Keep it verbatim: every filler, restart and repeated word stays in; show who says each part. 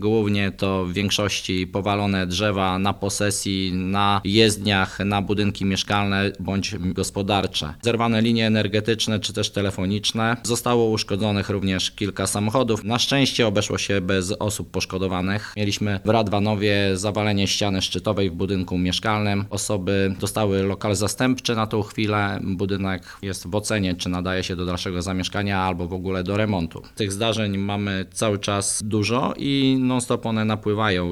Speaker 1: Głównie to w większości powalone drzewa na posesji, na jezdniach, na budynki mieszkalne bądź gospodarcze. Zerwane linie energetyczne czy też telefoniczne. Zostało uszkodzonych również kilka samochodów. Na szczęście obeszło się bez osób poszkodowanych. Mieliśmy w Radwanowie zawalenie ściany szczytowej w budynku mieszkalnym. Osoby dostały lokal zastępczy na tą chwilę. Budynek jest w ocenie, czy nadaje się do dalszego zamieszkania albo w ogóle do remontu. Tych zdarzeń mamy cały czas dużo i non-stop one napływają.